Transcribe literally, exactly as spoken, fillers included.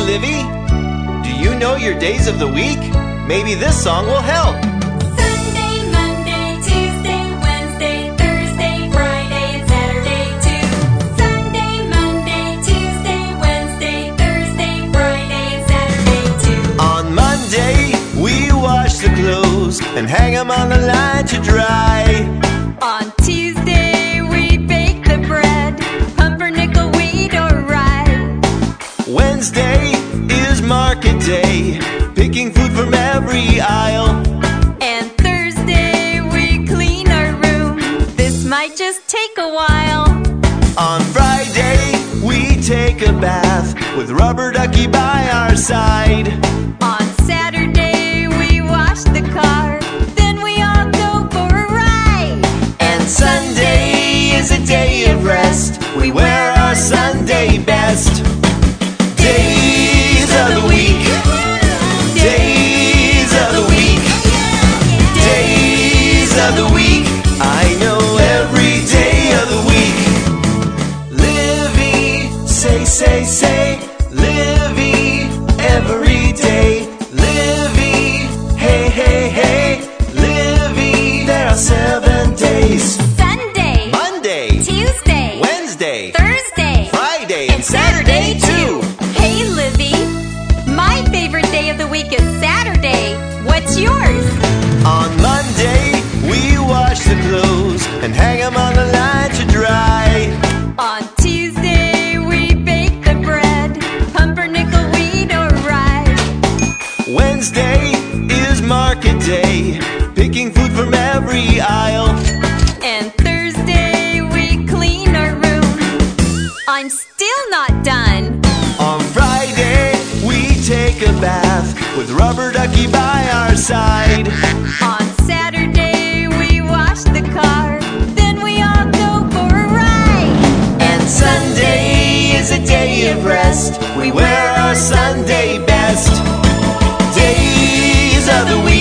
Livy, do you know your days of the week? Maybe this song will help. Sunday, Monday, Tuesday, Wednesday, Thursday, Friday, and Saturday too. Sunday, Monday, Tuesday, Wednesday, Thursday, Friday, and Saturday too. On Monday, we wash the clothes and hang them on the line to dry. On Tuesday, we bake the bread, pumpernickel, wheat, or rye. Wednesday is market day, picking food from every aisle. And Thursday, we clean our room. This might just take a while. On Friday, we take a bath with Rubber Ducky by our side. On Saturday, we wash the car, then we all go for a ride. And Sunday is a day of rest, we wear our Sunday best. Days of the week, days of the week, days of the week. I know every day of the week. Livy, say, say, say, Livy, every day. Livy, hey, hey, hey, Livy, there are seven days. Sunday, Monday, Tuesday, Wednesday, Thursday, Friday, and Saturday too. Hey Livy, my favorite day of the week is Saturday. What's yours? On Monday, we wash the clothes and hang them on the line to dry. On Tuesday, we bake the bread, pumpernickel, wheat, or rye. Wednesday is market day, picking food from every aisle. And Thursday, we clean our room. I'm still not done. On Friday, we take a bath with Rubber Ducky by our side. On Saturday, we wash the car, then we all go for a ride. And Sunday is a day of rest, we wear our Sunday best. Days of the week.